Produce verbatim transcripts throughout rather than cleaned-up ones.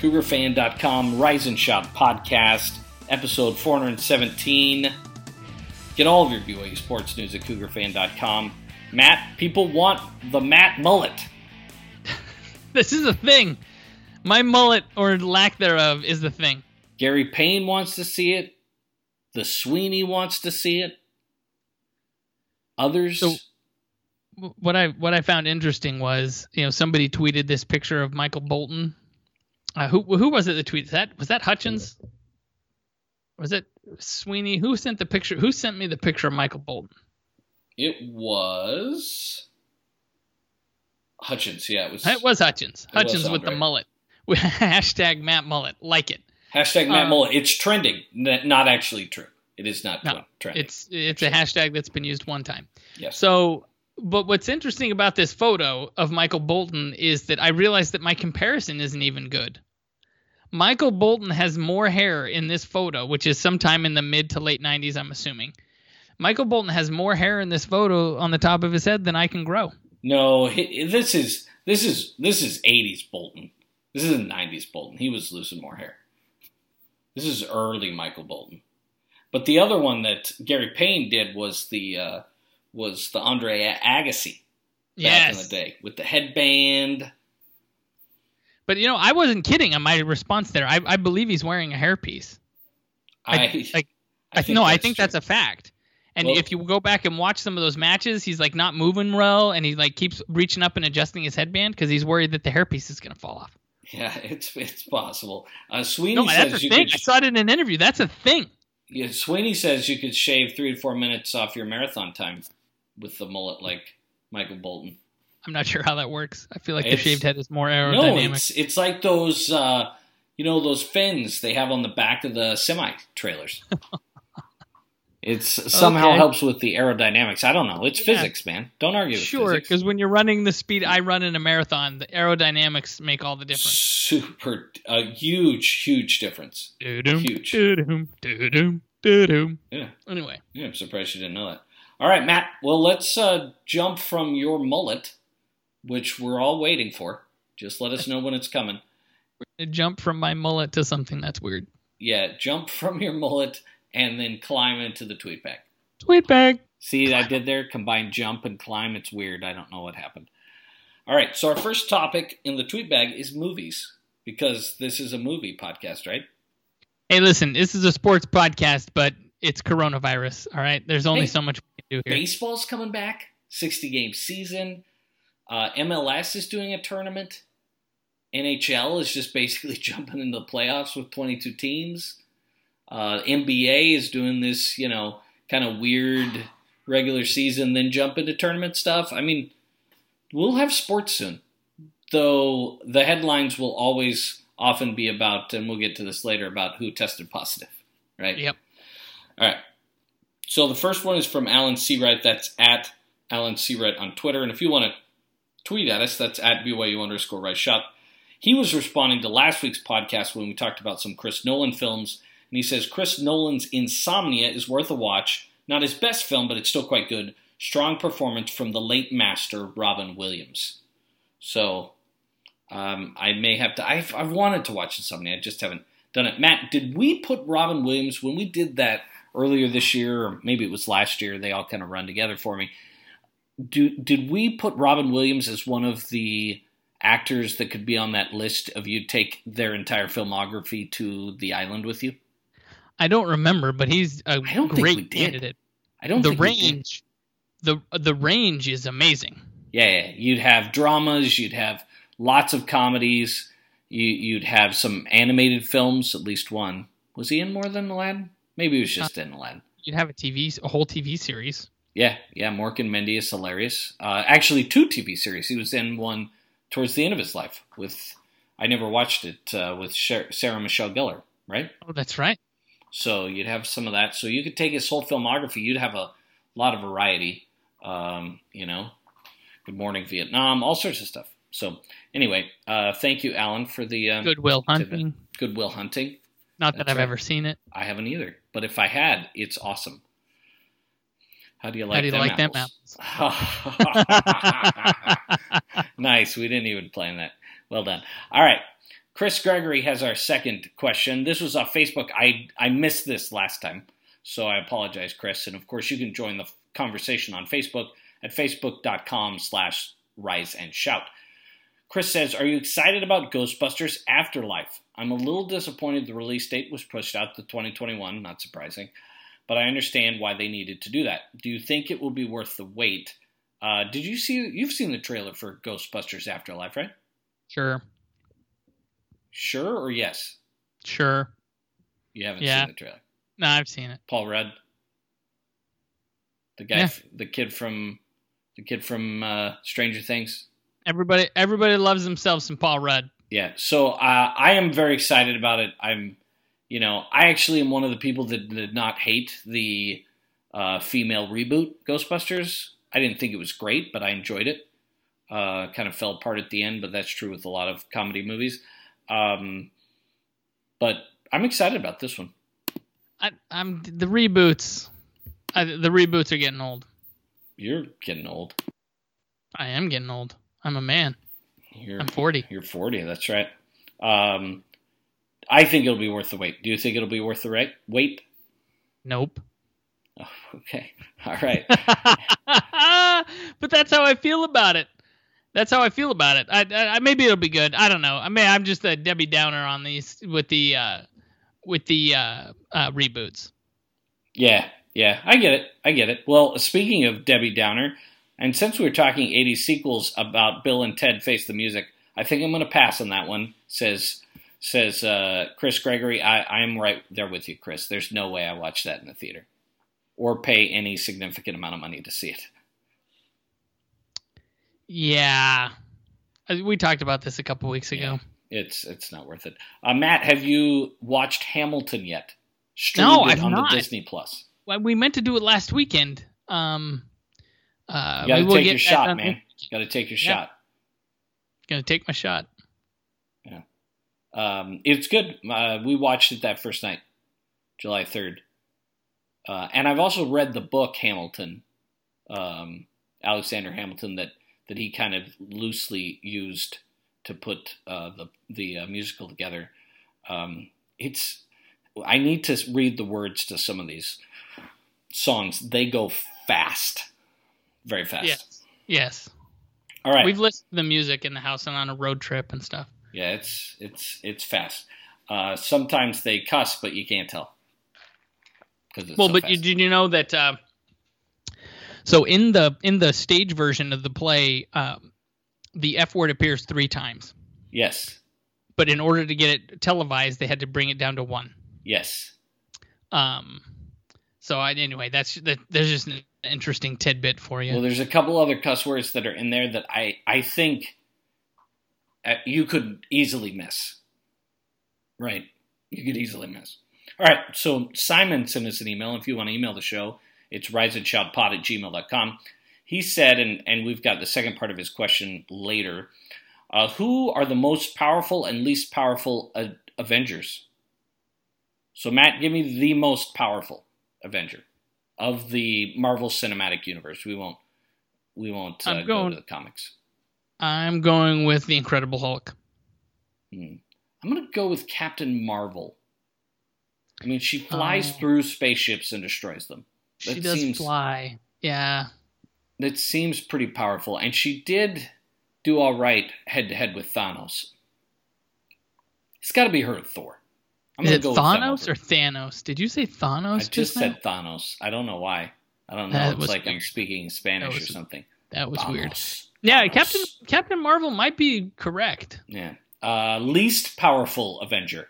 Cougar Fan dot com, Rise and Shop Podcast, episode four hundred seventeen. Get all of your B Y U sports news at Cougar Fan dot com. Matt, people want the Matt mullet. This is a thing. My mullet, or lack thereof, is the thing. Gary Payne wants to see it. The Sweeney wants to see it. Others... So, what I what I found interesting was, you know, somebody tweeted this picture of Michael Bolton. Uh, who who was it that tweeted that? Was that Hutchins? Was it Sweeney? Who sent the picture? Who sent me the picture of Michael Bolton? It was Hutchins. Yeah, it was. It was Hutchins. It Hutchins was with the mullet. With hashtag Matt Mullet. Like it. Hashtag Matt um, Mullet. It's trending. Not actually true. It is not no, trending. It's it's a hashtag that's been used one time. Yes. So. But what's interesting about this photo of Michael Bolton is that I realized that my comparison isn't even good. Michael Bolton has more hair in this photo, which is sometime in the mid to late nineties, I'm assuming. Michael Bolton has more hair in this photo on the top of his head than I can grow. No, this is this is this is eighties Bolton. This isn't nineties Bolton. He was losing more hair. This is early Michael Bolton. But the other one that Gary Payne did was the uh, was the Andre Agassi back yes. in the day with the headband. But, you know, I wasn't kidding on my response there. I, I believe he's wearing a hairpiece. I, I, like, I think no, that's I think true. that's a fact. And well, if you go back and watch some of those matches, he's like not moving well, and he like keeps reaching up and adjusting his headband because he's worried that the hairpiece is going to fall off. Yeah, it's it's possible. Uh, Sweeney no, says that's a you thing. could. I saw it in an interview. That's a thing. Yeah, Sweeney says you could shave three to four minutes off your marathon time with the mullet, like Michael Bolton. I'm not sure how that works. I feel like It's, the shaved head is more aerodynamic. No, it's it's like those, uh, you know, those fins they have on the back of the semi trailers. It's somehow okay. helps with the aerodynamics. I don't know. It's yeah. physics, man. Don't argue with sure, physics. because when you're running the speed I run in a marathon, the aerodynamics make all the difference. Super, a huge, huge difference. Do-dum, Huge. Do-dum, do-dum, do-dum. Yeah. Anyway. Yeah, I'm surprised you didn't know that. All right, Matt. Well, let's uh, jump from your mullet, which we're all waiting for. Just let us know when it's coming. We're gonna jump from my mullet to something that's weird. Yeah, jump from your mullet and then climb into the tweet bag. Tweet bag. See, I did there? Combine jump and climb. It's weird. I don't know what happened. All right, so our first topic in the tweet bag is movies, because this is a movie podcast, right? Hey, listen, this is a sports podcast, but it's coronavirus, all right? There's only Hey, so much we can do here. Baseball's coming back, sixty-game season. Uh, M L S is doing a tournament. N H L is just basically jumping into the playoffs with twenty-two teams. Uh, N B A is doing this, you know, kind of weird regular season, then jump into tournament stuff. I mean, we'll have sports soon. Though the headlines will always often be about, and we'll get to this later, about who tested positive, right? Yep. All right. So the first one is from Alan Seawright. That's at Alan Seawright on Twitter. And if you want to tweet at us, that's at B Y U underscore Rise Shop. He was responding to last week's podcast when we talked about some Chris Nolan films. And he says, Chris Nolan's Insomnia is worth a watch. Not his best film, but it's still quite good. Strong performance from the late master, Robin Williams. So, um, I may have to... I've, I've wanted to watch Insomnia. I just haven't done it. Matt, did we put Robin Williams, when we did that earlier this year, or maybe it was last year, they all kind of run together for me. Do, did we put Robin Williams as one of the actors that could be on that list of you take their entire filmography to the island with you? I don't remember, but he's a I don't great think we did. candidate. I don't the think range, the the range is amazing. Yeah, yeah, you'd have dramas, you'd have lots of comedies, you, you'd have some animated films, at least one. Was he in more than Aladdin? Maybe he was just uh, in Aladdin. You'd have a T V, a whole T V series. Yeah, yeah, Mork and Mindy is hilarious. Uh, actually, two T V series. He was in one towards the end of his life with, I never watched it, uh, with Sarah Michelle Gellar, right? Oh, that's right. So you'd have some of that. So you could take his whole filmography. You'd have a lot of variety, um, you know. Good Morning Vietnam, all sorts of stuff. So anyway, uh, thank you, Alan, for the... Um, Good Will Hunting. Good Will Hunting. Not that That's I've right. ever seen it. I haven't either. But if I had, it's awesome. How do you like How do you them like them apples? Nice. We didn't even plan that. Well done. All right. Chris Gregory has our second question. This was off Facebook. I, I missed this last time, so I apologize, Chris. And, of course, you can join the conversation on Facebook at facebook.com slash rise and shout. Chris says, are you excited about Ghostbusters Afterlife? I'm a little disappointed the release date was pushed out to twenty twenty-one, not surprising, but I understand why they needed to do that. Do you think it will be worth the wait? Uh, did you see, you've seen the trailer for Ghostbusters Afterlife, right? Sure. Sure or yes? Sure. You haven't yeah. seen the trailer? No, I've seen it. Paul Rudd? The guy, yeah. the kid from, the kid from uh, Stranger Things? Everybody, everybody loves themselves some Paul Rudd. Yeah, so uh, I am very excited about it. I'm, you know, I actually am one of the people that did not hate the uh, female reboot Ghostbusters. I didn't think it was great, but I enjoyed it. Uh, kind of fell apart at the end, but that's true with a lot of comedy movies. Um, but I'm excited about this one. I, I'm the reboots. I, the reboots are getting old. You're getting old. I am getting old. I'm a man. You're, I'm forty. You're forty. That's right. Um, I think it'll be worth the wait. Do you think it'll be worth the right wait? Nope. Oh, okay. All right. But that's how I feel about it. That's how I feel about it. I, I maybe it'll be good. I don't know. I mean, I'm just a Debbie Downer on these with the uh, with the uh, uh, reboots. Yeah, yeah, I get it. I get it. Well, speaking of Debbie Downer, and since we were talking eighties sequels about Bill and Ted Face the Music, I think I'm going to pass on that one. Says says uh, Chris Gregory. I I'm right there with you, Chris. There's no way I watch that in the theater or pay any significant amount of money to see it. Yeah, we talked about this a couple weeks ago. Yeah, it's it's not worth it. Uh, Matt, have you watched Hamilton yet? Streamed no, I've on not. The Disney Plus. Well, we meant to do it last weekend. Um, uh, you got to take your shot, man. You got to take your yeah. shot. Gonna take my shot. Yeah, um, it's good. Uh, we watched it that first night, July third, uh, and I've also read the book Hamilton, um, Alexander Hamilton, that. that he kind of loosely used to put uh, the the uh, musical together. Um, it's I need to read the words to some of these songs. They go fast, very fast. Yes. Yes. All right. We've listened to the music in the house and on a road trip and stuff. Yeah, it's it's it's fast. Uh, sometimes they cuss, but you can't tell. It's well, so but you, did you know that? Uh, So in the in the stage version of the play, um, the F word appears three times. Yes. But in order to get it televised, they had to bring it down to one. Yes. Um. So I, anyway, that's that. There's just an interesting tidbit for you. Well, there's a couple other cuss words that are in there that I I think uh, you could easily miss. Right. You could easily miss. All right. So Simon sent us an email. If you want to email the show. It's riseandshoutpod at gmail dot com. He said, and, and we've got the second part of his question later, uh, who are the most powerful and least powerful uh, Avengers? So, Matt, give me the most powerful Avenger of the Marvel Cinematic Universe. We won't we won't uh, going, go to the comics. I'm going with the Incredible Hulk. Hmm. I'm going to go with Captain Marvel. I mean, she flies oh. through spaceships and destroys them. She that does seems, fly. Yeah. That seems pretty powerful. And she did do all right head-to-head with Thanos. It's got to be her and Thor. I'm Is it go Thanos or Thanos? Did you say Thanos? I just, just said Thanos. I don't know why. I don't know. That it's like weird. I'm speaking Spanish was, or something. That was Thanos. weird. Thanos. Yeah, Captain Captain Marvel might be correct. Yeah. Uh, least powerful Avenger.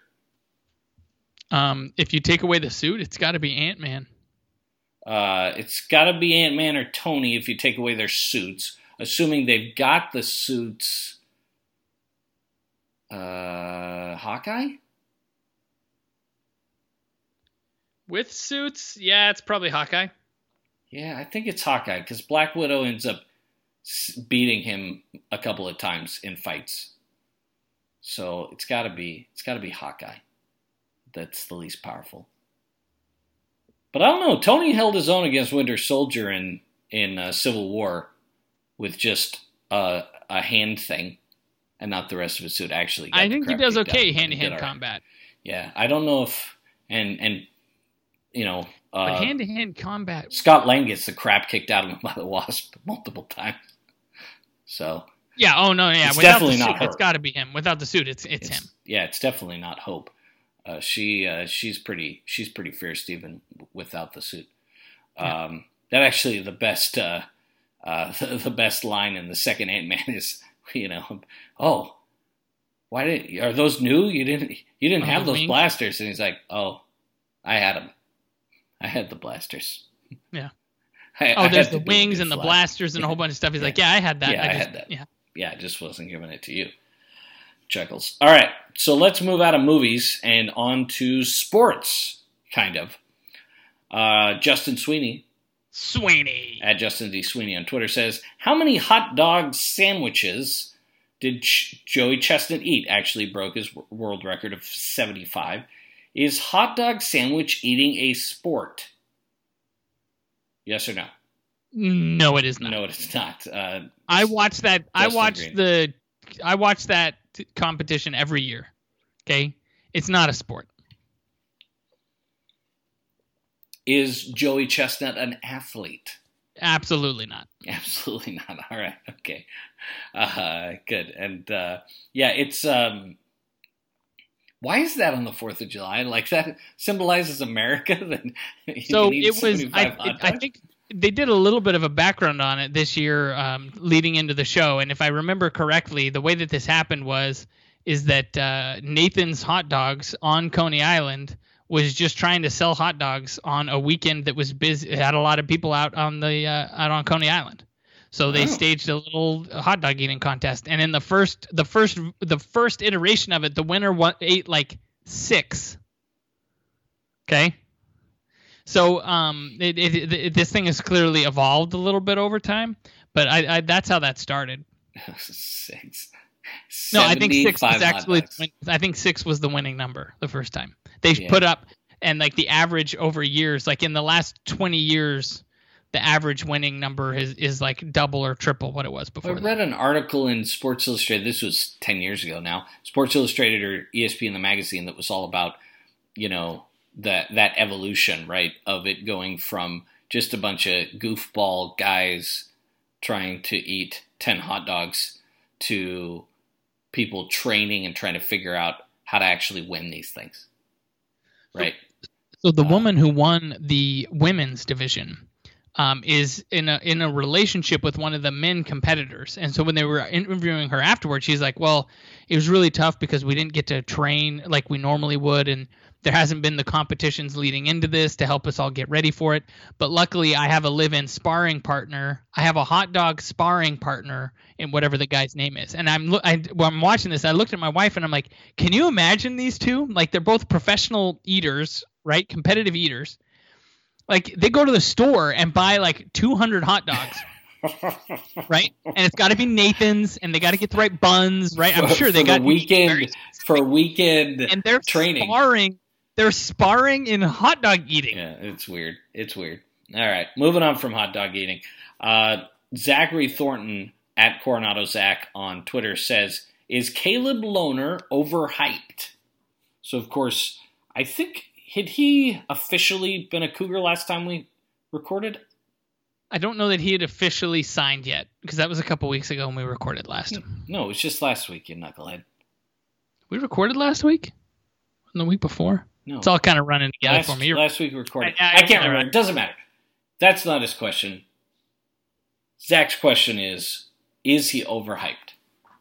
Um, if you take away the suit, it's got to be Ant-Man. Uh, it's got to be Ant-Man or Tony if you take away their suits, assuming they've got the suits. Uh, Hawkeye? With suits? Yeah, it's probably Hawkeye. Yeah, I think it's Hawkeye, because Black Widow ends up beating him a couple of times in fights. So it's got to be it's got to be Hawkeye. That's the least powerful. But I don't know. Tony held his own against Winter Soldier in in uh, Civil War with just uh, a hand thing. and not the rest of his suit. Actually, got I the think he crap does kicked okay out. hand to He did hand all right. combat. Yeah, I don't know if and and you know, uh, But hand to hand combat. Scott Lang gets the crap kicked out of him by the Wasp multiple times. So Yeah. Oh no. Yeah. It's Without definitely the suit, not her. It's got to be him. Without the suit, it's it's, it's, him. yeah, it's definitely not Hope. Uh, she uh, she's pretty she's pretty fierce even without the suit. Yeah. Um, that actually the best uh, uh, the, the best line in the second Ant-Man is, you know, oh, why did are those new? You didn't you didn't Oh, have the those wings? blasters, and he's like, oh, I had them. I had the blasters. Yeah. I, Oh, I there's had the the ability wings to and the fly. blasters and a whole bunch of stuff. He's Yeah. like, yeah, I had that. Yeah, I, I just, had that. Yeah. Yeah, I just wasn't giving it to you. Chuckles. All right, so let's move out of movies and on to sports, kind of. Uh, Justin Sweeney, Sweeney. at Justin D. Sweeney on Twitter, says, how many hot dog sandwiches did Ch- Joey Chestnut eat? Actually broke his w- world record of seventy-five. Is hot dog sandwich eating a sport? Yes or no? No, it is not. No, it is not. Uh, I watch that. I Justin watch Green. the. I watch that t- competition every year. Okay, it's not a sport. Is Joey Chestnut an athlete? Absolutely not. Absolutely not. All right. Okay. Uh, good. And uh, yeah, it's. Um, why is that on the fourth of July? Like that symbolizes America. Then you So can eat it was. I, seventy-five hot it- I dogs? think they did a little bit of a background on it this year, um, leading into the show. And if I remember correctly, the way that this happened was is that uh, Nathan's Hot Dogs on Coney Island was just trying to sell hot dogs on a weekend that was busy, had a lot of people out on the uh, out on Coney Island. So they Oh. staged a little hot dog eating contest, and in the first the first the first iteration of it, the winner wa- ate like six. Okay. So um, it, it, it, this thing has clearly evolved a little bit over time, but I, I that's how that started. Six. No, I think six seventy-five was hot actually dogs. I think six was the winning number the first time. They Yeah. put up, and like the average over years, like in the last twenty years, the average winning number is is like double or triple what it was I before. that. read an article in Sports Illustrated. This was ten years ago now. Sports Illustrated or E S P N the magazine that was all about, you know, that that evolution, right, of it going from just a bunch of goofball guys trying to eat ten hot dogs to people training and trying to figure out how to actually win these things. Right. So the Uh, woman who won the women's division um, is in a in a relationship with one of the men competitors, and so when they were interviewing her afterwards, she's like, "Well, it was really tough because we didn't get to train like we normally would, and there hasn't been the competitions leading into this to help us all get ready for it. But luckily, I have a live-in sparring partner. I have a hot dog sparring partner in whatever the guy's name is." And I'm lo- I, when I'm watching this, I looked at my wife and I'm like, "Can you imagine these two? Like they're both professional eaters, right? Competitive eaters. Like they go to the store and buy like two hundred hot dogs." Right, and it's got to be Nathan's, and they got to get the right buns, right? I'm For- sure they for got the weekend very- for weekend and they're training. sparring. They're sparring in hot dog eating. Yeah, it's weird. It's weird. All right, moving on from hot dog eating. Uh, Zachary Thornton at Coronado Zach on Twitter says, "Is Caleb Lohner overhyped?" So of course, I think had he officially been a Cougar last time we recorded? I don't know that he had officially signed yet because that was a couple weeks ago when we recorded last. No, it was just last week, you knucklehead. We recorded last week? And the week before? No, It's all kind of running together last, for me. You're- last week we recorded. I- I- I, can't you're remember. right. It doesn't matter. That's not his question. Zach's question is, is he overhyped?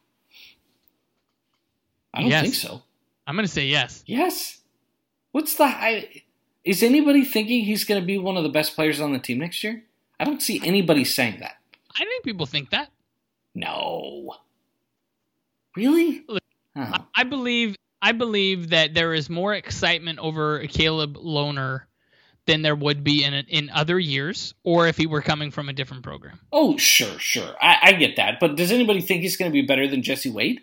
I don't Yes. think so. I'm going to say yes. Yes. What's the I, is anybody thinking he's going to be one of the best players on the team next year? I don't see anybody saying that. I think people think that. No. Really? Look, Oh. I, I believe I believe that there is more excitement over Caleb Lohner than there would be in in other years, or if he were coming from a different program. Oh, sure, sure. I, I get that. But does anybody think he's going to be better than Jesse Wade?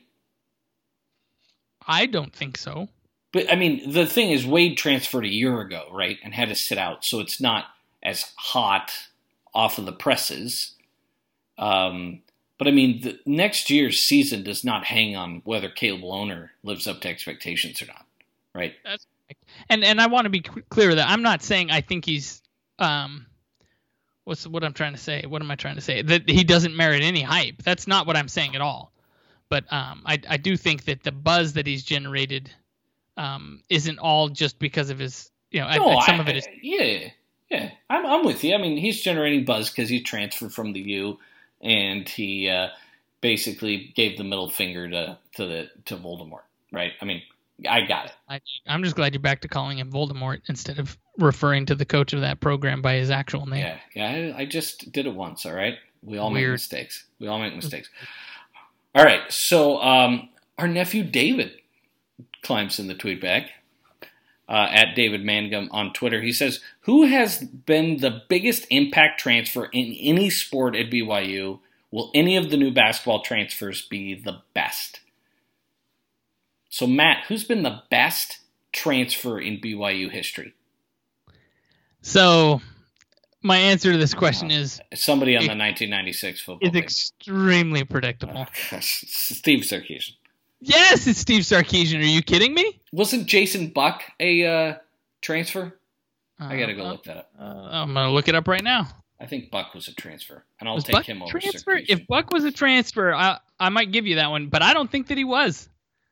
I don't think so. But, I mean, the thing is, Wade transferred a year ago, right, and had to sit out, so it's not as hot off of the presses. Um, But I mean, the next year's season does not hang on whether Caleb Lohner lives up to expectations or not, right? That's and and I want to be clear that I'm not saying I think he's um, what's what I'm trying to say? What am I trying to say? That he doesn't merit any hype. That's not what I'm saying at all. But um, I I do think that the buzz that he's generated um, isn't all just because of his, you know, no, some I, of it is. Yeah, yeah, I'm I'm with you. I mean, he's generating buzz because he transferred from the U, and he uh, basically gave the middle finger to to the to Voldemort, right? I mean, I got it. I, I'm just glad you're back to calling him Voldemort instead of referring to the coach of that program by his actual name. Yeah, yeah, I, I just did it once. All right, we all Weird. make mistakes. We all make mistakes. All right, so um, our nephew David climbs in the tweet bag uh, at David Mangum on Twitter. He says, "Who has been the biggest impact transfer in any sport at B Y U? Will any of the new basketball transfers be the best?" So, Matt, who's been the best transfer in B Y U history? So, my answer to this question is somebody on it, the nineteen ninety-six football is team. Extremely predictable. Oh, gosh. Steve Sarkisian. Yes, it's Steve Sarkisian. Are you kidding me? Wasn't Jason Buck a uh, transfer? Uh, I gotta go uh, look that up. Uh, I'm gonna look it up right now. I think Buck was a transfer, and I'll was take Buck him over transfer? Sarkisian. If Buck was a transfer, I I might give you that one, but I don't think that he was.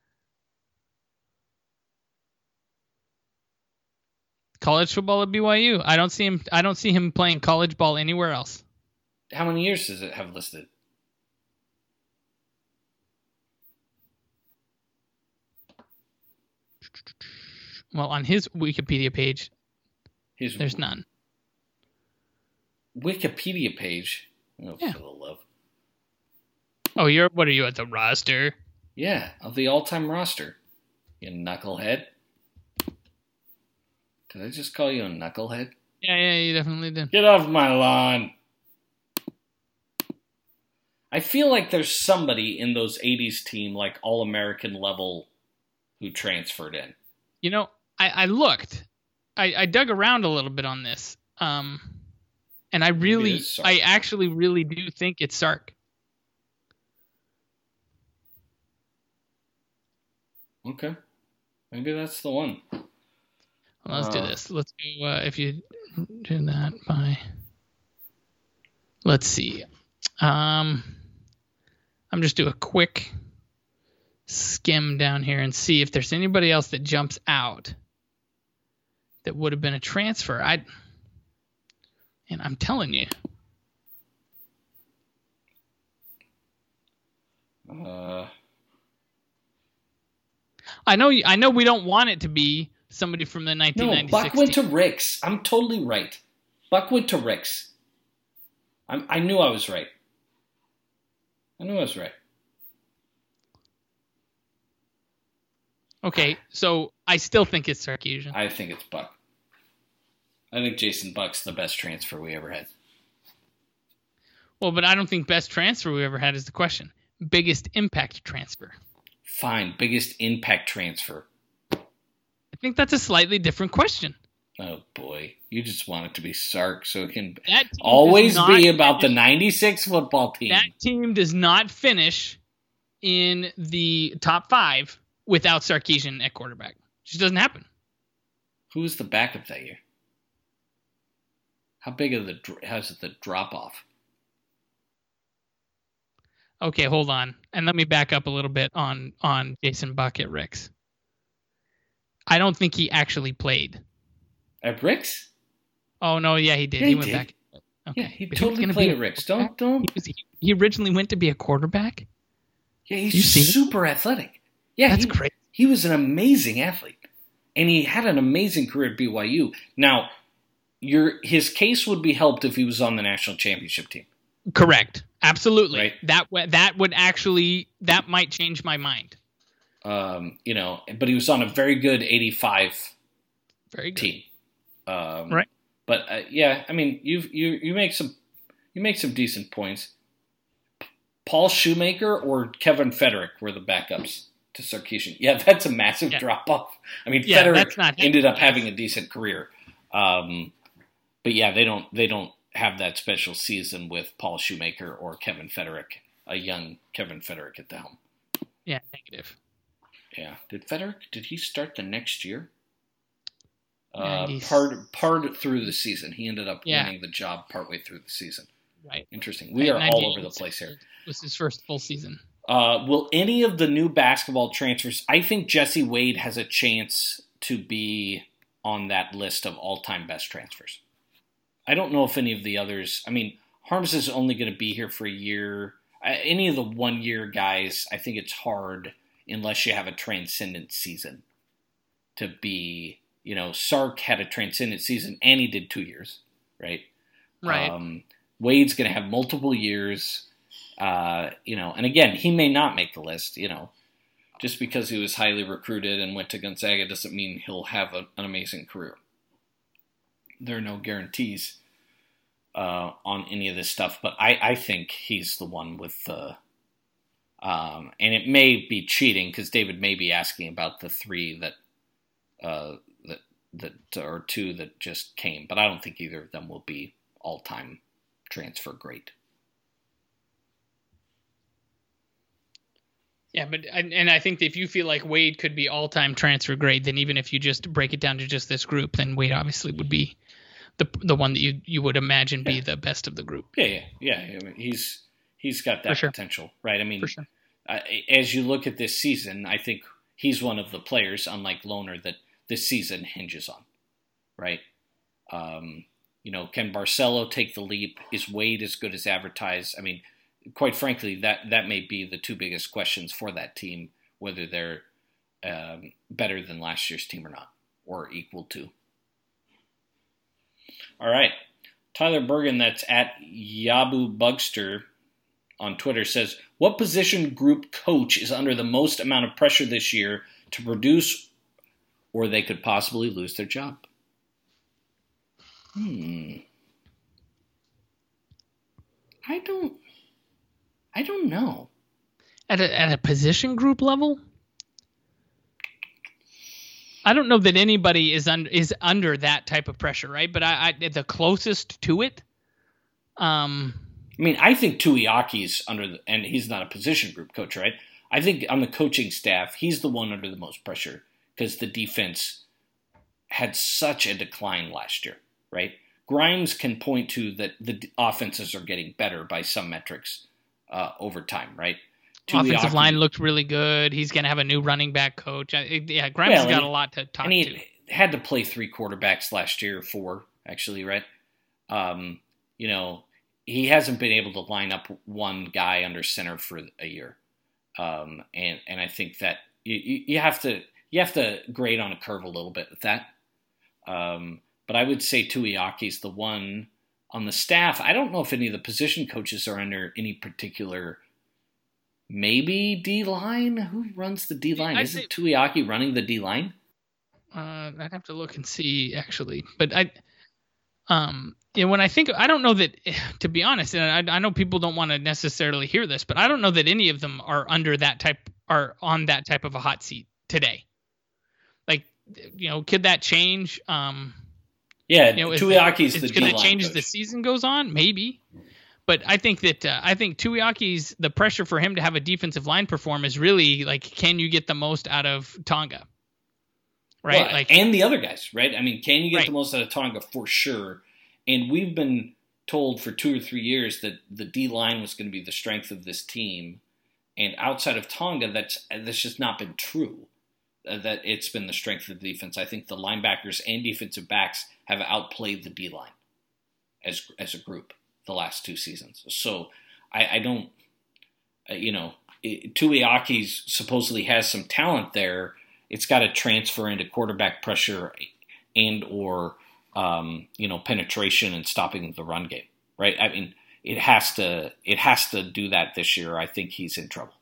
College football at B Y U. I don't see him. I don't see him playing college ball anywhere else. How many years does it have listed? Well, on his Wikipedia page, His there's none. Wikipedia page. Oh, Yeah. for the love. Oh, you're what are you at the roster? Yeah, of the all-time roster. You knucklehead. Did I just call you a knucklehead? Yeah, yeah, you definitely did. Get off my lawn. I feel like there's somebody in those eighties team, like All-American level, who transferred in. You know, I, I looked. I, I dug around a little bit on this. Um, and I really, I actually really do think it's Sark. Okay. Maybe that's the one. Well, let's uh, do this. Let's go, uh, if you do that by, let's see. Um, I'm just do a quick skim down here and see if there's anybody else that jumps out that would have been a transfer. I, and I'm telling you. Uh, I know. I know we don't want it to be somebody from the nineteen ninety-six. No, Buck went team. to Ricks. I'm totally right. Buck went to Ricks. I'm, I knew I was right. I knew I was right. Okay, so I still think it's Sarkisian. I think it's Buck. I think Jason Buck's the best transfer we ever had. Well, but I don't think best transfer we ever had is the question. Biggest impact transfer. Fine, biggest impact transfer. I think that's a slightly different question. Oh, boy. You just want it to be Sark so it can That team always does be not about the finish- ninety-six football team. That team does not finish in the top five without Sarkisian at quarterback. It just doesn't happen. Who was the backup that year? How big of the how's it the drop off? Okay, hold on. And let me back up a little bit on, on Jason Buck at Ricks. I don't think he actually played. At Ricks? Oh, no, yeah, he did. Yeah, he, he went did. back. Okay. Yeah, he But totally was gonna played be at Ricks. Don't don't. He, was, he, he originally went to be a quarterback? Yeah, You he's seen super athletic. Yeah, That's he, great. He was an amazing athlete, and he had an amazing career at B Y U. Now, your his case would be helped if he was on the national championship team. Correct. Absolutely. Right. That w- that would actually that might change my mind. Um, you know, but he was on a very good eighty-five Very good. team. Um, Right. But uh, yeah, I mean, you you you make some you make some decent points. Paul Shoemaker or Kevin Federick were the backups to Sarkisian. Yeah, that's a massive Yeah. drop off. I mean, Yeah, Federick that's not ended up having a decent career. Um, but yeah, they don't they don't have that special season with Paul Shoemaker or Kevin Federick a young Kevin Federic at the helm. Yeah, negative. Yeah. Did Federic, did he start the next year? Uh, Uh, part part through the season. He ended up yeah. winning the job partway through the season. Right. Interesting. We are all over the place here. It was his first full season. Uh, will any of the new basketball transfers, I think Jesse Wade has a chance to be on that list of all-time best transfers. I don't know if any of the others, I mean, Harms is only going to be here for a year. Any of the one-year guys, I think it's hard unless you have a transcendent season to be, you know, Sark had a transcendent season and he did two years, right? Right. Um, Wade's going to have multiple years, uh, you know, and again, he may not make the list, you know. Just because he was highly recruited and went to Gonzaga doesn't mean he'll have a, an amazing career. There are no guarantees uh, on any of this stuff, but I, I think he's the one with the... Um, and it may be cheating because David may be asking about the three that, uh, that, that or two that just came, but I don't think either of them will be all-time transfer great. Yeah, but and I think if you feel like Wade could be all-time transfer grade, then even if you just break it down to just this group, then Wade obviously would be the the one that you you would imagine be yeah. the best of the group. Yeah, yeah, yeah. I mean, he's he's got that sure. potential, right? I mean, For sure. uh, as you look at this season, I think he's one of the players, unlike Lohner, that this season hinges on, right? Um, you know, can Barcelo take the leap? Is Wade as good as advertised? I mean. Quite frankly, that, that may be the two biggest questions for that team, whether they're um, better than last year's team or not, or equal to. All right. Tyler Bergen, that's at Yabu Bugster on Twitter, says, what position group coach is under the most amount of pressure this year to produce, or they could possibly lose their job? Hmm. I don't... I don't know. At a at a position group level, I don't know that anybody is under is under that type of pressure, right? But I, I the closest to it. Um, I mean, I think Tuiaki's under the, and he's not a position group coach, right? I think on the coaching staff, he's the one under the most pressure because the defense had such a decline last year, right? Grimes can point to that the offenses are getting better by some metrics. Uh, over time, right? Tuiaki. Offensive line looked really good. He's going to have a new running back coach. Yeah, Grimes well, has got he, a lot to talk and he to. Had to play three quarterbacks last year, four actually, right? Um, you know, he hasn't been able to line up one guy under center for a year, um, and and I think that you, you have to you have to grade on a curve a little bit with that. Um, but I would say Tuiaki's the one. On the staff, I don't know if any of the position coaches are under any particular, maybe D-line? Who runs the D-line? Isn't say, Tuiaki running the D-line? Uh, I'd have to look and see, actually. But I, um, you know, when I think, I don't know that, to be honest, and I, I know people don't want to necessarily hear this, but I don't know that any of them are under that type, are on that type of a hot seat today. Like, you know, could that change? Um, Yeah, you know, Tuiaki's the D-line. Could it change coach. as the season goes on? Maybe. But I think that uh, I think Tuiaki's, the pressure for him to have a defensive line perform is really like, can you get the most out of Tonga? Right? Well, like, and the other guys, right? I mean, can you get right. the most out of Tonga for sure? And we've been told for two or three years that the D-line was going to be the strength of this team. And outside of Tonga, that's, that's just not been true. Uh, that it's been the strength of the defense. I think the linebackers and defensive backs have outplayed the D-line as as a group the last two seasons. So I, I don't, uh, you know, Tuiaki supposedly has some talent there. It's got to transfer into quarterback pressure and or, um, you know, penetration and stopping the run game, right? I mean, it has to it has to do that this year. I think he's in trouble.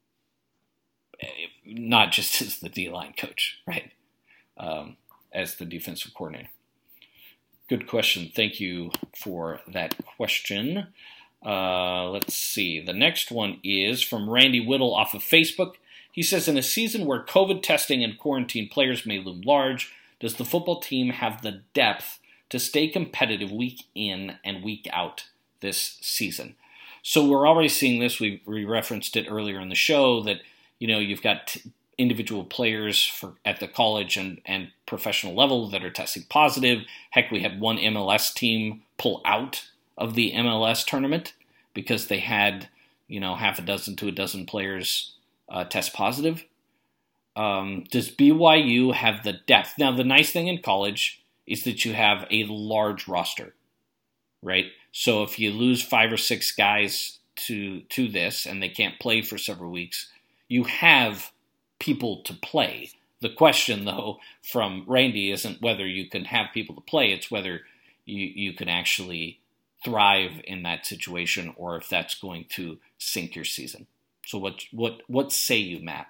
Not just as the D-line coach, right? Um, as the defensive coordinator. Good question. Thank you for that question. Uh, let's see. The next one is from Randy Whittle off of Facebook. He says, in a season where COVID testing and quarantine players may loom large, does the football team have the depth to stay competitive week in and week out this season? So we're already seeing this. We, we referenced it earlier in the show that, you know, you've got t- individual players for at the college and, and professional level that are testing positive. Heck, we had one M L S team pull out of the M L S tournament because they had, you know, half a dozen to a dozen players uh, test positive. Um, does B Y U have the depth? Now, the nice thing in college is that you have a large roster, right? So if you lose five or six guys to to this and they can't play for several weeks, you have people to play. The question, though, from Randy isn't whether you can have people to play, it's whether you, you can actually thrive in that situation or if that's going to sink your season. So what what what say you, Matt?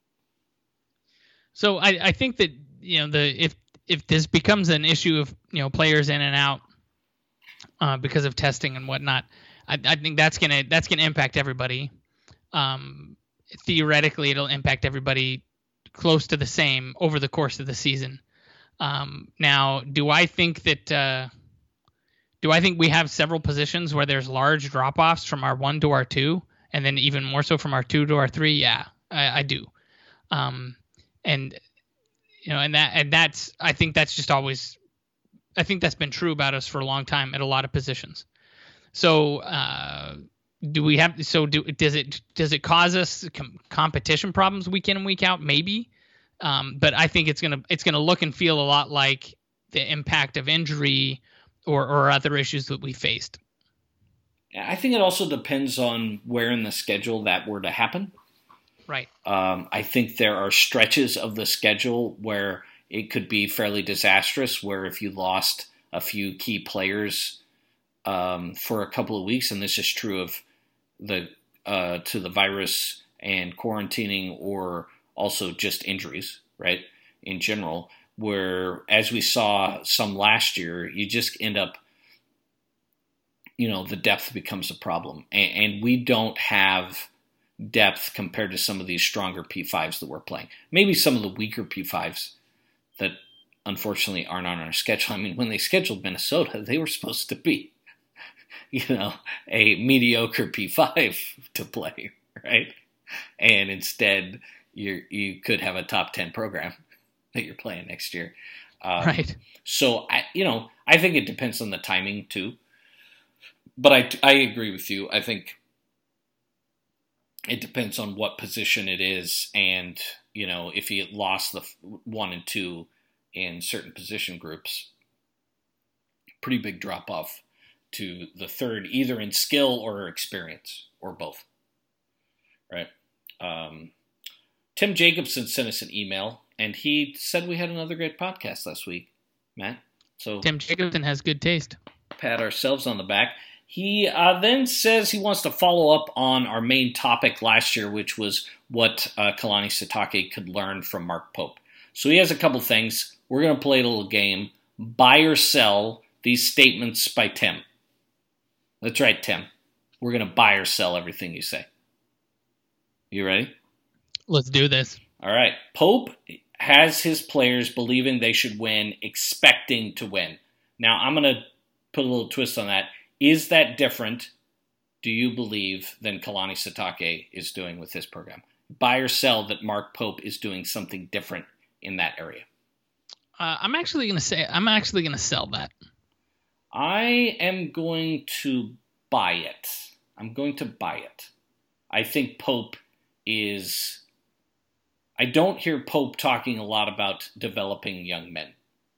So I, I think that, you know, the if if this becomes an issue of, you know, players in and out uh, because of testing and whatnot, I, I think that's gonna that's gonna impact everybody. Um, theoretically, it'll impact everybody close to the same over the course of the season. Um, now, do I think that uh, do I think we have several positions where there's large drop-offs from our one to our two, and then even more so from our two to our three? Yeah, I, I do. Um, and you know, and that and that's I think that's just always I think that's been true about us for a long time at a lot of positions. So, uh, do we have so do does it does it cause us com- competition problems week in and week out? Maybe, um, but I think it's gonna it's gonna look and feel a lot like the impact of injury or or other issues that we faced. I think it also depends on where in the schedule that were to happen. Right. Um, I think there are stretches of the schedule where it could be fairly disastrous, where if you lost a few key players um, for a couple of weeks, and this is true of the uh, to the virus and quarantining, or also just injuries, right, in general, where, as we saw some last year, you just end up, you know, the depth becomes a problem. And, and we don't have depth compared to some of these stronger P fives that we're playing. Maybe some of the weaker P fives that unfortunately aren't on our schedule. I mean, when they scheduled Minnesota, they were supposed to be, you know, a mediocre P five to play, right? And instead, you you could have a top ten program that you're playing next year. Um, right. So, I, you know, I think it depends on the timing too. But I, I agree with you. I think it depends on what position it is, and, you know, if you lost the one and two in certain position groups, pretty big drop off to the third, either in skill or experience, or both. Right? Um, Tim Jacobson sent us an email, and he said we had another great podcast last week, Matt. So Tim Jacobson has good taste. Pat ourselves on the back. He uh, then says he wants to follow up on our main topic last year, which was what uh, Kalani Sitake could learn from Mark Pope. So he has a couple things. We're going to play a little game. Buy or sell these statements by Tim. That's right, Tim. We're going to buy or sell everything you say. You ready? Let's do this. All right. Pope has his players believing they should win, expecting to win. Now, I'm going to put a little twist on that. Is that different, do you believe, than Kalani Sitake is doing with his program? Buy or sell that Mark Pope is doing something different in that area? Uh, I'm actually going to say I'm actually going to sell that. I am going to buy it. I'm going to buy it. I think Pope is... I don't hear Pope talking a lot about developing young men.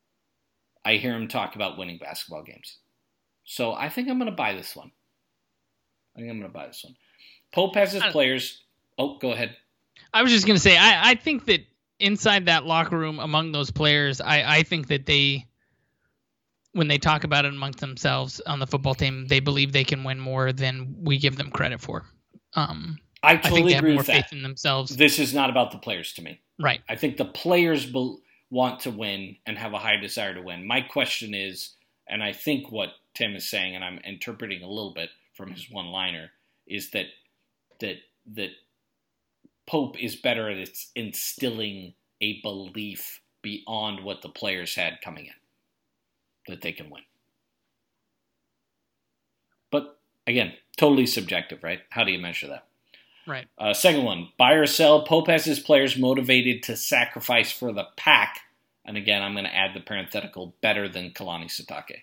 I hear him talk about winning basketball games. So I think I'm going to buy this one. I think I'm going to buy this one. Pope has his players. Oh, go ahead. I was just going to say, I, I think that inside that locker room among those players, I, I think that they, when they talk about it amongst themselves on the football team, they believe they can win more than we give them credit for. Um, I totally I think they have agree more with faith that. in themselves. This is not about the players to me. Right. I think the players be- want to win and have a high desire to win. My question is, and I think what Tim is saying, and I'm interpreting a little bit from his one-liner, is that that that Pope is better at instilling a belief beyond what the players had coming in, that they can win. But Again, totally subjective, right? How do you measure that? Right. Uh, second one, buy or sell. Pope has his players motivated to sacrifice for the pack. And again, I'm going to add the parenthetical, better than Kalani Sitake.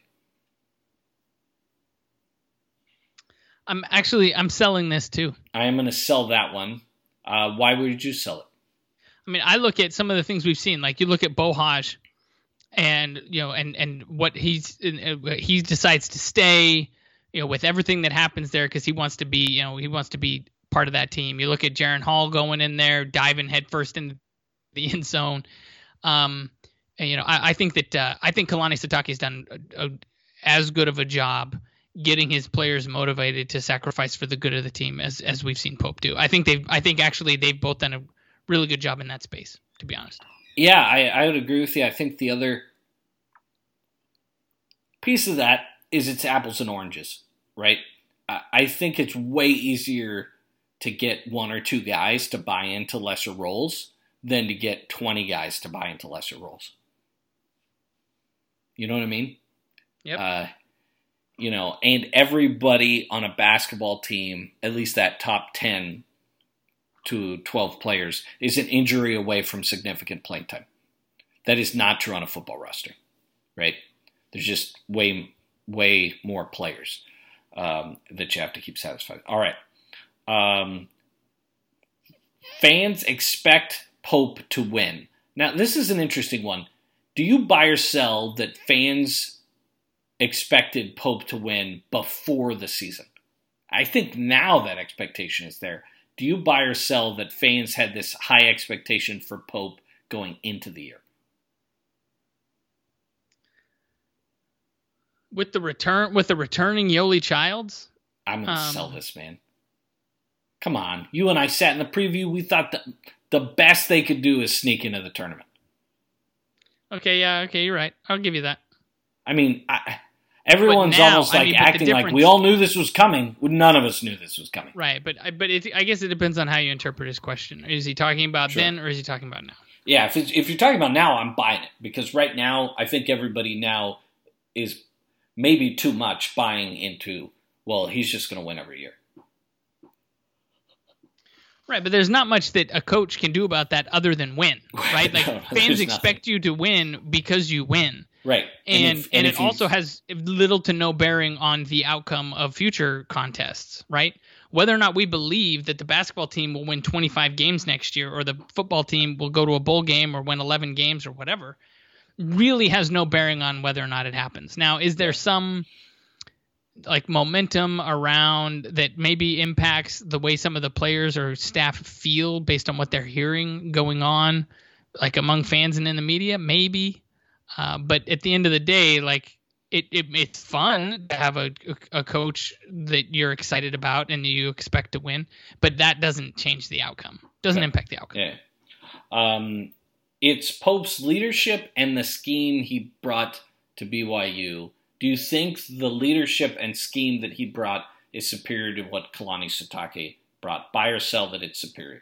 I'm actually, I'm selling this too. I am going to sell that one. Uh, why would you sell it? I mean, I look at some of the things we've seen. Like you look at Bohaj, and you know, and and what he's he decides to stay, you know, with everything that happens there because he wants to be, you know, he wants to be part of that team. You look at Jaren Hall going in there, diving headfirst into the end zone. Um, and, you know, I, I think that uh, I think Kalani Sitake's done a, a, as good of a job getting his players motivated to sacrifice for the good of the team as as we've seen Pope do. I think they've I think actually they've both done a really good job in that space, to be honest. Yeah, I, I would agree with you. I think the other piece of that is it's apples and oranges, right? I, I think it's way easier to get one or two guys to buy into lesser roles than to get twenty guys to buy into lesser roles. You know what I mean? Yep. Uh, you know, and everybody on a basketball team, at least that top ten to twelve players, is an injury away from significant playing time. That is not true on a football roster, right? There's just way, way more players um, that you have to keep satisfied. All right. Um, fans expect Pope to win. Now, this is an interesting one. Do you buy or sell that fans expected Pope to win before the season? I think now that expectation is there. Do you buy or sell that fans had this high expectation for Pope going into the year? With the return, with the returning Yoli Childs, I'm going to um, sell this, man. Come on. You and I sat in the preview. We thought that the best they could do is sneak into the tournament. Okay, yeah, okay, you're right. I'll give you that. I mean, I, everyone's now, almost I like mean, but the acting like difference- we all knew this was coming. None of us knew this was coming. Right, but I- but it, I guess it depends on how you interpret his question. Is he talking about Sure. then, or is he talking about now? Yeah, if, it's, if you're talking about now, I'm buying it. Because right now, I think everybody now is maybe too much buying into, well, he's just going to win every year. Right, but there's not much that a coach can do about that other than win, right? Like No, fans there's expect nothing. you to win because you win. Right. And if- and, if it you- also has little to no bearing on the outcome of future contests, right? Whether or not we believe that the basketball team will win twenty-five games next year or the football team will go to a bowl game or win eleven games or whatever really has no bearing on whether or not it happens. Now, is there some like momentum around that maybe impacts the way some of the players or staff feel based on what they're hearing going on, like among fans and in the media? Maybe. Uh, but at the end of the day, like it, it it's fun to have a, a coach that you're excited about and you expect to win, but that doesn't change the outcome. Doesn't Okay. impact the outcome. Yeah. Um, it's Pope's leadership and the scheme he brought to B Y U. Do you think the leadership and scheme that he brought is superior to what Kalani Sitake brought? Buy or sell that it's superior?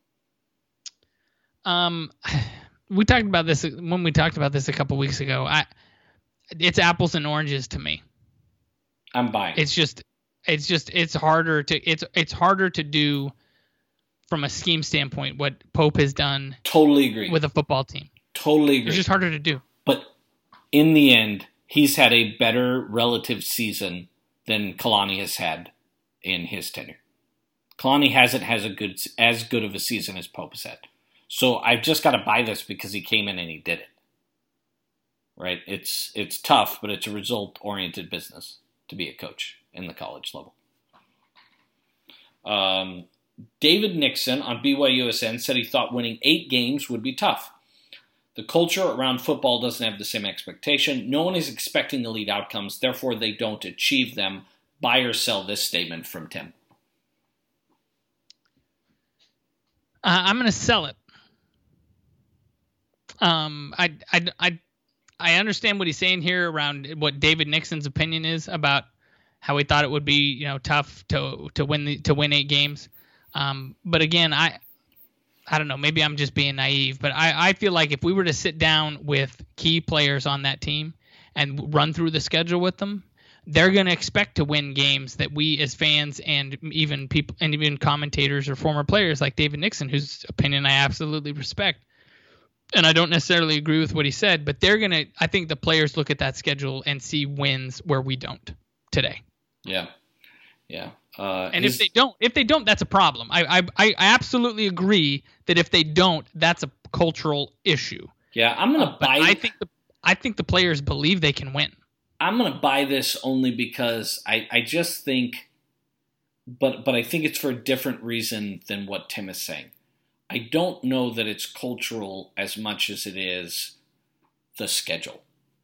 Um, we talked about this when we talked about this a couple weeks ago. I, it's apples and oranges to me. I'm buying. It's just, it's just, it's harder to, it's, it's harder to do from a scheme standpoint what Pope has done Totally agree. with a football team. totally agree. It's just harder to do. But in the end, he's had a better relative season than Kalani has had in his tenure. Kalani hasn't has a good as good of a season as Pope has had. So I've just got to buy this because he came in and he did it. Right? It's it's tough, but it's a result-oriented business to be a coach in the college level. Um, David Nixon on B Y U S N said he thought winning eight games would be tough. The culture around football doesn't have the same expectation. No one is expecting elite outcomes, therefore they don't achieve them. Buy or sell this statement from Tim. Uh, I'm going to sell it. Um, I, I, I, I understand what he's saying here around what David Nixon's opinion is about how he thought it would be, you know, tough to to win the, to win eight games. Um, but again, I, I don't know. Maybe I'm just being naive, but I, I feel like if we were to sit down with key players on that team and run through the schedule with them, they're going to expect to win games that we as fans and even people and even commentators or former players like David Nixon, whose opinion I absolutely respect, and I don't necessarily agree with what he said, but they're going to, I think the players look at that schedule and see wins where we don't today. Yeah. Yeah. Uh, and his, if they don't, if they don't, that's a problem. I, I, I absolutely agree that if they don't, that's a cultural issue. Yeah. I'm going to uh, buy. I think the, I think the players believe they can win. I'm going to buy this only because I, I just think, but, but I think it's for a different reason than what Tim is saying. I don't know that it's cultural as much as it is the schedule.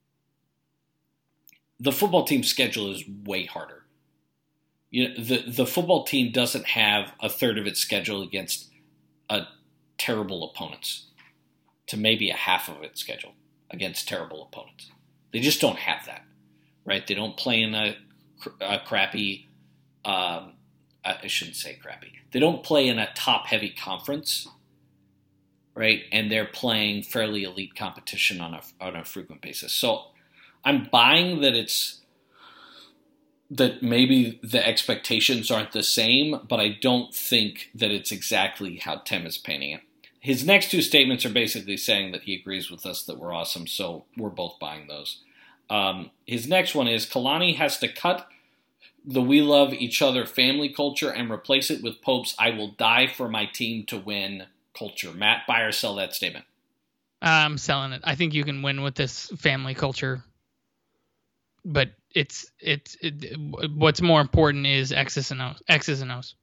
The football team's schedule is way harder. You know, the, the football team doesn't have a third of its schedule against a terrible opponents to maybe a half of its schedule against terrible opponents. They just don't have that, right? They don't play in a, a crappy, um, I shouldn't say crappy. They don't play in a top-heavy conference, right? And they're playing fairly elite competition on a on a frequent basis. So I'm buying that it's that maybe the expectations aren't the same, but I don't think that it's exactly how Tim is painting it. His next two statements are basically saying that he agrees with us that we're awesome, so we're both buying those. Um, his next one is Kalani has to cut the we love each other family culture and replace it with Pope's I will die for my team to win culture. Matt, buy or sell that statement? I'm selling it. I think you can win with this family culture, but it's it's it, what's more important is X's and O's. X's and O's.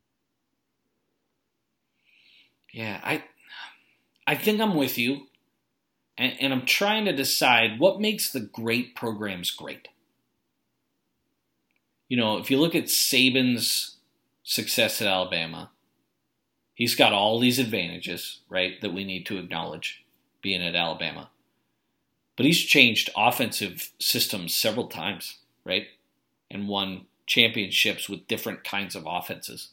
Yeah, I I think I'm with you, and, and I'm trying to decide what makes the great programs great. You know, if you look at Saban's success at Alabama, he's got all these advantages, right, that we need to acknowledge being at Alabama. But he's changed offensive systems several times, right, and won championships with different kinds of offenses.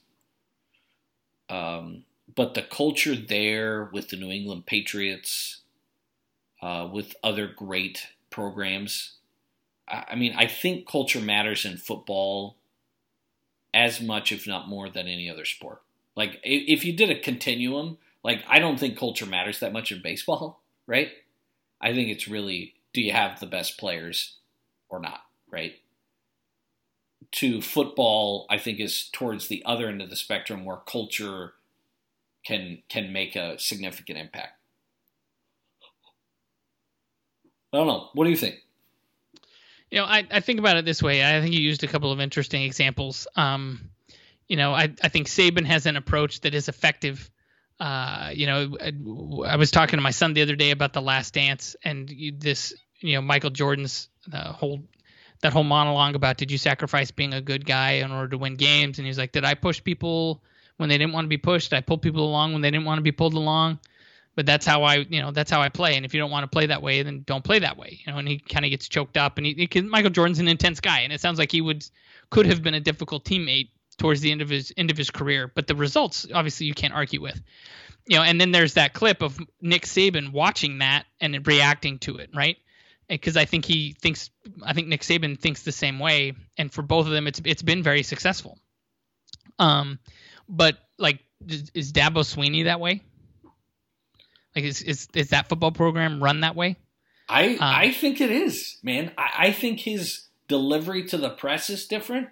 Um, but the culture there with the New England Patriots, uh, with other great programs, I mean, I think culture matters in football as much, if not more, than any other sport. Like, if you did a continuum, like, I don't think culture matters that much in baseball, right? I think it's really, do you have the best players or not, right? To football, I think is towards the other end of the spectrum where culture can can make a significant impact. I don't know. What do you think? You know, I, I think about it this way. I think you used a couple of interesting examples. Um, you know, I, I think Saban has an approach that is effective. Uh, you know, I, I was talking to my son the other day about The Last Dance and this, you know, Michael Jordan's uh, whole that whole monologue about did you sacrifice being a good guy in order to win games? And he's like, did I push people when they didn't want to be pushed? Did I pull people along when they didn't want to be pulled along? But that's how I, you know, that's how I play. And if you don't want to play that way, then don't play that way. You know, and he kind of gets choked up. And he, he, Michael Jordan's an intense guy, and it sounds like he would could have been a difficult teammate towards the end of his end of his career. But the results, obviously, you can't argue with. You know, and then there's that clip of Nick Saban watching that and reacting to it, right? Because I think he thinks, I think Nick Saban thinks the same way. And for both of them, it's it's been very successful. Um, but like, is, is Dabo Swinney that way? Like, is, is is that football program run that way? I um, I think it is, man. I, I think his delivery to the press is different.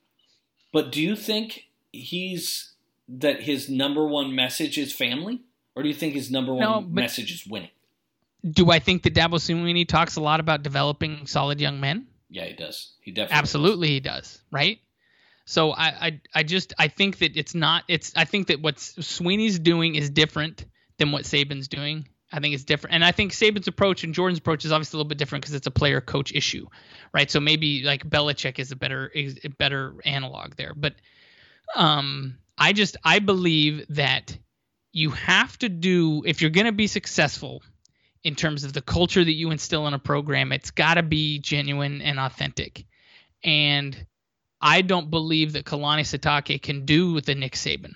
But do you think he's that his number one message is family, or do you think his number one no, message is winning? Do I think that Dabo Swinney talks a lot about developing solid young men? Yeah, he does. He definitely absolutely does. he does, right? So I, I I just I think that it's not it's I think that what Sweeney's doing is different than what Saban's doing. I think it's different. And I think Saban's approach and Jordan's approach is obviously a little bit different because it's a player coach issue, right? So maybe like Belichick is a better is a better analog there. But um, I just I believe that you have to do, if you're going to be successful in terms of the culture that you instill in a program, it's got to be genuine and authentic. And I don't believe that Kalani Sitake can do with the Nick Saban.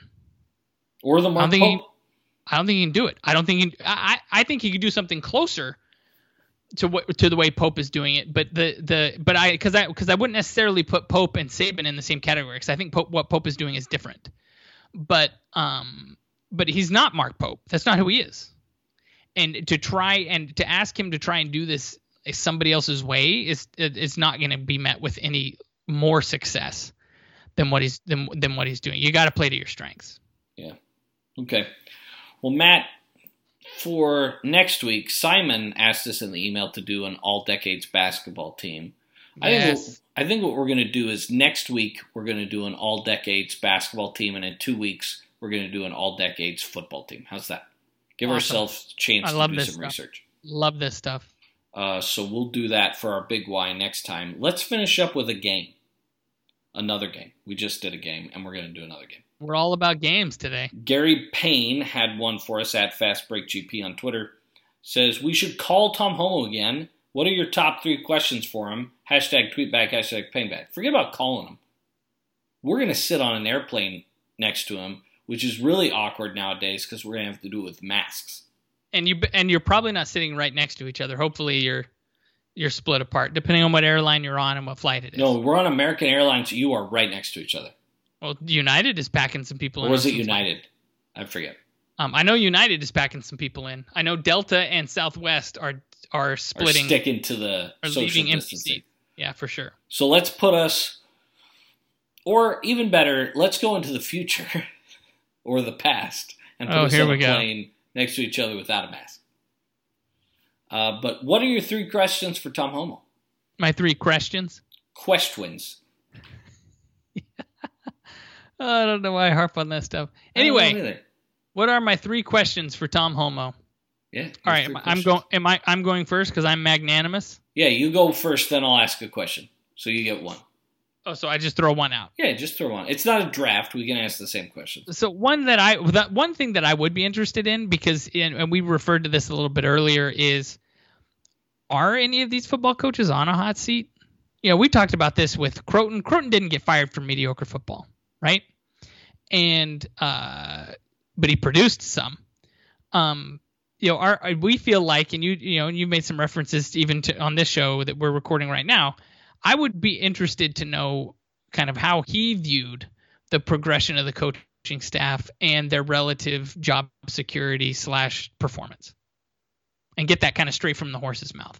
Or the Mark Pope. I don't think he can do it. I don't think he, I, I think he could do something closer to what to the way Pope is doing it. But the the but I because I because I wouldn't necessarily put Pope and Saban in the same category because I think Pope, what Pope is doing is different. But um but he's not Mark Pope. That's not who he is. And to try and to ask him to try and do this somebody else's way is is not going to be met with any more success than what he's than, than what he's doing. You got to play to your strengths. Yeah. Okay. Well, Matt, for next week, Simon asked us in the email to do an all decades basketball team. I Yes. think what, I think what we're going to do is next week we're going to do an all decades basketball team, and in two weeks we're going to do an all decades football team. How's that? Give Awesome. ourselves a chance I to love do this some stuff. research. Love this stuff. Uh, so we'll do that for our big Y next time. Let's finish up with a game. Another game. We just did a game, and we're going to do another game. We're all about games today. Gary Payne had one for us at FastBreakGP on Twitter. Says, we should call Tom Homo again. What are your top three questions for him? Hashtag tweetback, hashtag painback. Forget about calling him. We're going to sit on an airplane next to him, which is really awkward nowadays because we're going to have to do it with masks. And you and you're probably not sitting right next to each other. Hopefully you're you're split apart, depending on what airline you're on and what flight it is. No, we're on American Airlines. You are right next to each other. Well, United is packing some people Or in. was on it some United? flight. I forget. Um, I know United is packing some people in. I know Delta and Southwest are are Or splitting. sticking to the are social leaving empty distancing. seats. Yeah, for sure. So let's put us, or even better, let's go into the future or the past and put Oh, us here on we a go. plane next to each other without a mask. Uh, but what are your three questions for Tom Homo? My three questions. Questions. Oh, I don't know why I harp on that stuff. I don't know Anyway, either. what are my three questions for Tom Homo? Yeah. All your right, three I'm questions. going. Am I? I'm going first because I'm magnanimous. Yeah, you go first, then I'll ask a question. So you get one. Oh, so I just throw one out. Yeah, just throw one. It's not a draft. We can ask the same questions. So one that I that one thing that I would be interested in because in, and we referred to this a little bit earlier is, are any of these football coaches on a hot seat? You know, we talked about this with Croton. Croton didn't get fired for mediocre football, right? And uh, but he produced some. Um, you know, our, we feel like, and you you know, you made some references even to on this show that we're recording right now. I would be interested to know kind of how he viewed the progression of the coaching staff and their relative job security slash performance, and get that kind of straight from the horse's mouth.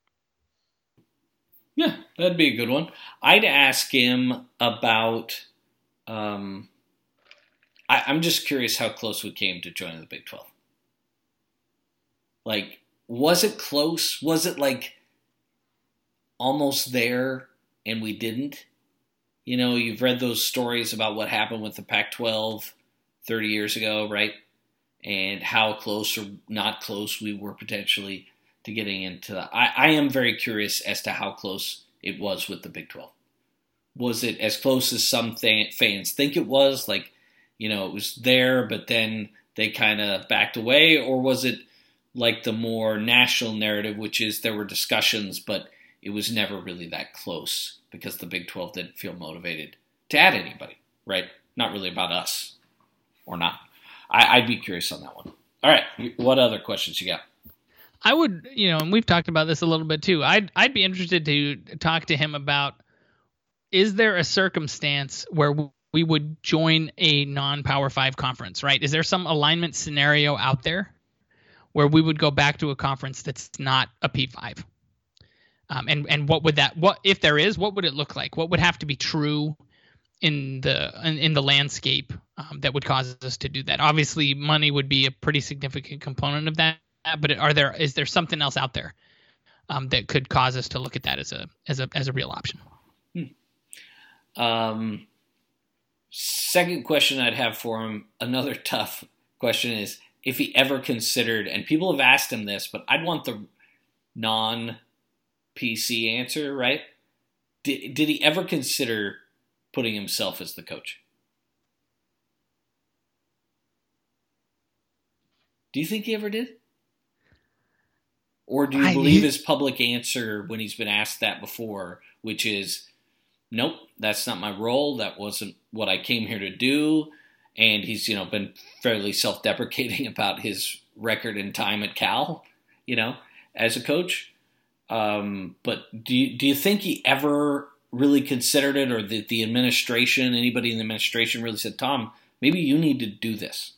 Yeah, that'd be a good one. I'd ask him about. Um, I, I'm just curious how close we came to joining the Big twelve. Like, was it close? Was it like almost there and we didn't? You know, you've read those stories about what happened with the Pac twelve thirty years ago, right? And how close or not close we were potentially to getting into that. I, I am very curious as to how close it was with the Big twelve. Was it as close as some th- fans think it was? Like, you know, it was there, but then they kind of backed away? Or was it like the more national narrative, which is there were discussions, but it was never really that close because the Big twelve didn't feel motivated to add anybody, right? Not really about us, or not. I, I'd be curious on that one. All right, what other questions you got? I would, you know, and we've talked about this a little bit too. I'd I'd be interested to talk to him about, is there a circumstance where we would join a non-Power Five conference, right? Is there some alignment scenario out there where we would go back to a conference that's not a P five? Um, and and what would that what if there is, what would it look like? What would have to be true in the in, in the landscape um, that would cause us to do that? Obviously, money would be a pretty significant component of that. But are there is there something else out there um, that could cause us to look at that as a as a as a real option? Hmm. Um, second question I'd have for him, another tough question, is if he ever considered, and people have asked him this, but I'd want the non-P C answer, right? Did did he ever consider putting himself as the coach? Do you think he ever did? Or do you I- believe his public answer when he's been asked that before, which is, nope, that's not my role. That wasn't what I came here to do. And he's, you know, been fairly self-deprecating about his record and time at Cal, you know, as a coach. Um, but do you, do you think he ever really considered it, or that the administration, anybody in the administration really said, Tom, maybe you need to do this?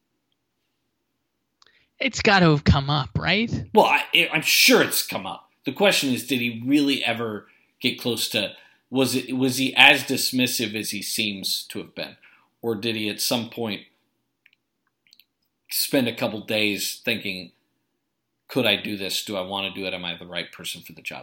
It's got to have come up, right? Well, I, I'm sure it's come up. The question is, did he really ever get close to, was it, was he as dismissive as he seems to have been? Or did he at some point spend a couple days thinking, could I do this? Do I want to do it? Am I the right person for the job?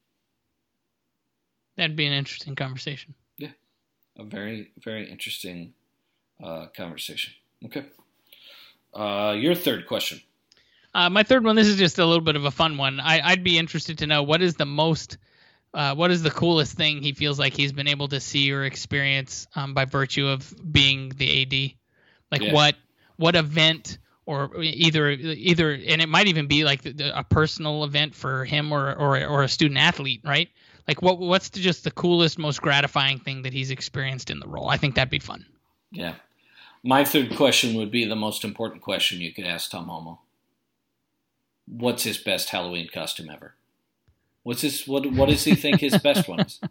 That'd be an interesting conversation. Yeah, a very, very interesting uh, conversation. Okay. Uh, your third question. Uh, my third one, this is just a little bit of a fun one. I, I'd be interested to know what is the most, uh, what is the coolest thing he feels like he's been able to see or experience um, by virtue of being the A D? Like yeah. what what event, or either either, and it might even be like the, the, a personal event for him or or or a student athlete, right? Like what what's the, just the coolest, most gratifying thing that he's experienced in the role? I think that'd be fun. Yeah. My third question would be the most important question you could ask Tom Holmoe. What's his best Halloween costume ever? What's his what what does he think his best one is?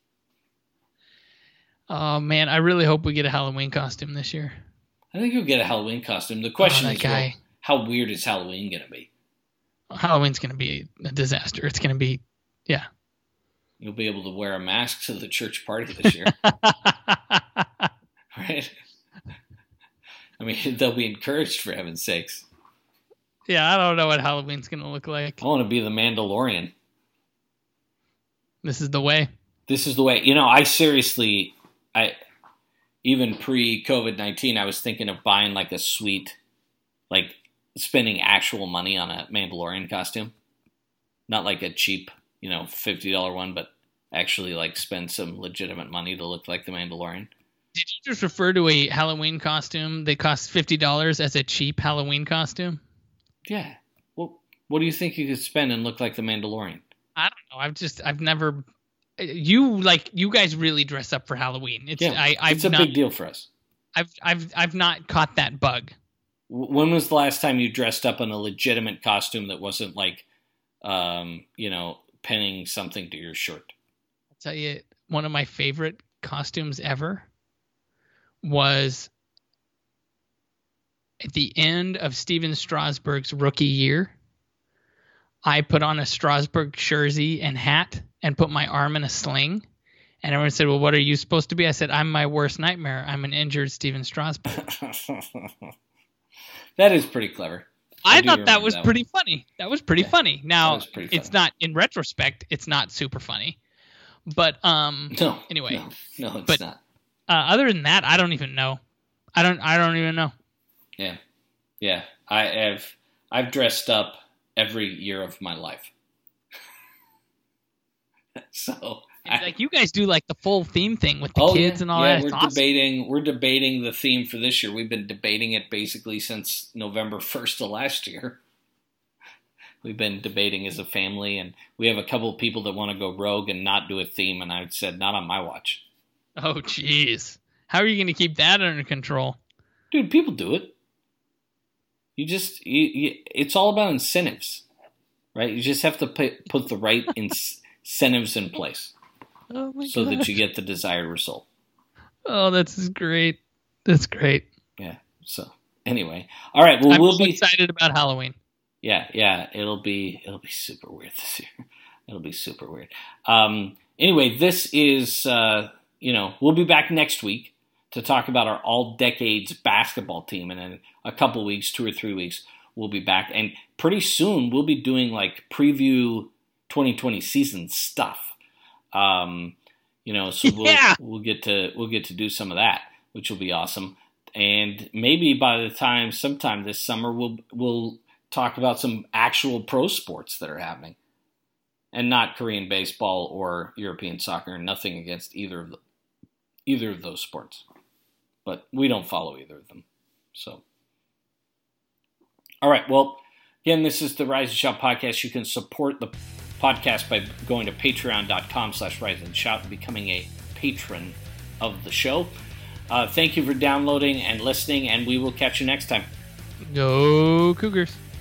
Oh man, I really hope we get a Halloween costume this year. I think you'll get a Halloween costume. The question oh, is, well, how weird is Halloween going to be? Halloween's going to be a disaster. It's going to be, yeah. You'll be able to wear a mask to the church party this year. Right? I mean, they'll be encouraged, for heaven's sakes. Yeah, I don't know what Halloween's going to look like. I want to be the Mandalorian. This is the way. This is the way. You know, I seriously, I even pre-COVID nineteen, I was thinking of buying like a sweet, like spending actual money on a Mandalorian costume. Not like a cheap, you know, fifty dollars one, but actually like spend some legitimate money to look like the Mandalorian. Did you just refer to a Halloween costume that costs fifty dollars as a cheap Halloween costume? Yeah. Well, what do you think you could spend and look like the Mandalorian? I don't know. I've just, I've never, you like, you guys really dress up for Halloween. It's, yeah, I, I've it's a not, big deal for us. I've, I've, I've not caught that bug. When was the last time you dressed up in a legitimate costume that wasn't like, um, you know, pinning something to your shirt? I'll tell you, one of my favorite costumes ever was at the end of Steven Strasburg's rookie year. I put on a Strasburg jersey and hat and put my arm in a sling. And everyone said, well, what are you supposed to be? I said, I'm my worst nightmare. I'm an injured Steven Strasburg. That is pretty clever. I, I thought that was that pretty one. funny. That was pretty yeah, funny. Now, pretty funny. It's not, in retrospect, it's not super funny. But um, no, anyway. No, no it's but, not. Uh, other than that, I don't even know. I don't I don't even know. Yeah. Yeah. I have I've dressed up every year of my life. So I, like you guys do like the full theme thing with the oh, kids yeah, and all yeah, that. We're it's awesome. debating we're debating the theme for this year. We've been debating it basically since November first of last year. We've been debating as a family, and we have a couple of people that want to go rogue and not do a theme, and I said, not on my watch. Oh, jeez. How are you going to keep that under control? Dude, people do it. You just, you, you, it's all about incentives, right? You just have to put, put the right incentives in place oh my so God. that you get the desired result. Oh, that's great. That's great. Yeah. So anyway, all right. Well, I'm we'll so be excited about Halloween. Yeah, yeah. It'll be it'll be super weird this year. It'll be super weird. Um. Anyway, this is uh. You know, we'll be back next week to talk about our all decades basketball team, and in a couple weeks, two or three weeks, we'll be back. And pretty soon, we'll be doing like preview twenty twenty season stuff. Um, you know, so we'll yeah. we'll get to we'll get to do some of that, which will be awesome. And maybe by the time, sometime this summer, we'll we'll talk about some actual pro sports that are happening, and not Korean baseball or European soccer. Nothing against either of the, either of those sports, but we don't follow either of them. So, all right. Well, again, this is the Rise and Shout podcast. You can support the podcast by going to patreon.com slash rise and shout and becoming a patron of the show. Uh, thank you for downloading and listening, and we will catch you next time. Go Cougars.